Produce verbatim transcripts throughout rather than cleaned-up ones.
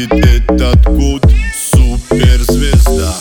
видит этот гуд суперзвезда.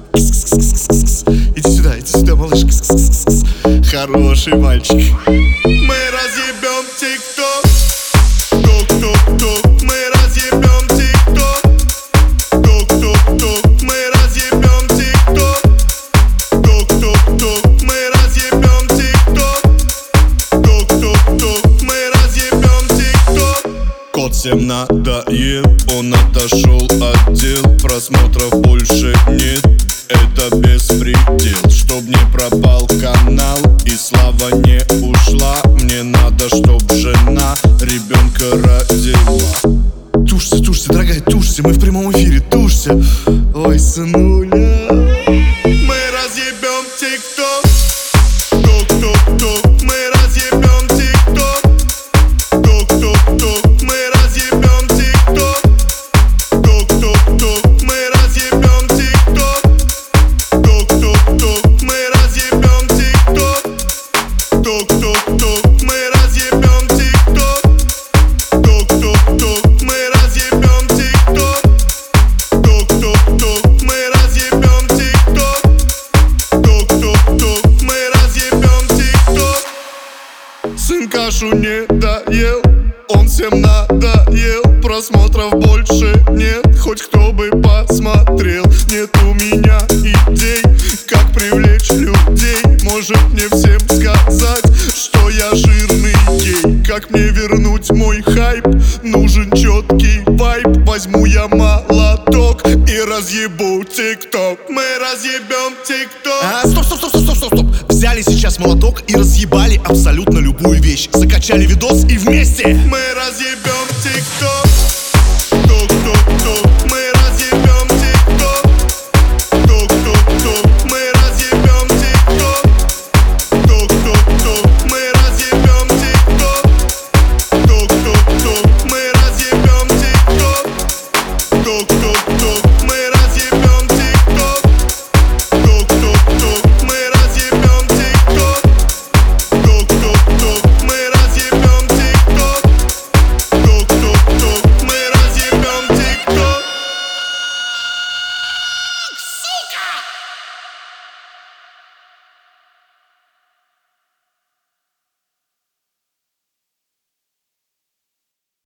Иди сюда, иди сюда, малыш. Хороший мальчик. Мы разъебем тик-ток. Ток-ток-ток. Мы разъебем тик-ток. Ток-ток-ток. Мы разъебем тик-ток. Ток-ток-ток. Мы разъебем тик-ток. Ток-ток-ток. Мы разъебем тик-ток. Кот всем надоел, он отошел от дел. Просмотров больше нет, это беспредел. Чтоб не пропал канал и слава не ушла, мне надо, чтоб жена ребенка родила. Тушься, тушься, дорогая, тушься. Мы в прямом эфире, тушься. Ой, сынуля. Мы разъебем тик-ток. Ток-ток-ток. Мы разъебем тик-ток. Ток-ток-ток. Мы разъебем тик-ток. Ток-ток-ток. Мы разъебем тик-ток. Ток-ток-ток. Мы разъебем тик-ток. Ток-ток-ток. Мы разъебем тик-ток. Ток-ток-ток. Мы разъебем тик-ток. Ток-ток-ток. Мы разъебем тик-ток. Ток-ток-ток. Мы разъебем тик-ток. Сын кашу не доел, он всем надоел. Просмотров больше нет, хоть кто бы посмотрел. Нет у меня идей, как привлечь людей. Может мне всем сказать, что я жирный гей? Как мне вернуть мой хайп? Нужен четкий вайп. Возьму я молоток и разъебу тик-ток. Мы разъебем тик-ток. А, стоп, стоп, стоп, стоп, стоп, стоп, стоп. Взяли сейчас молоток и разъебали абсолютно любую вещь. Закачали видос и вместе мы разъебем